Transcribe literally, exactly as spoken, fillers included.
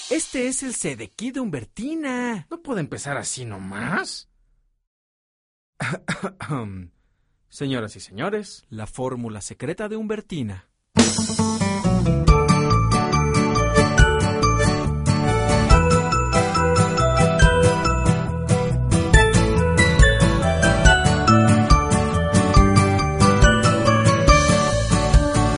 Este es el Sedequí de Humbertina. ¿No puede empezar así nomás? Señoras y señores, la fórmula secreta de Humbertina.